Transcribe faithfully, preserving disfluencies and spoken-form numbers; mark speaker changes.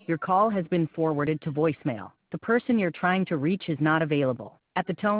Speaker 1: Your call has been forwarded to voicemail. The person you're trying to reach is not available. At the tone,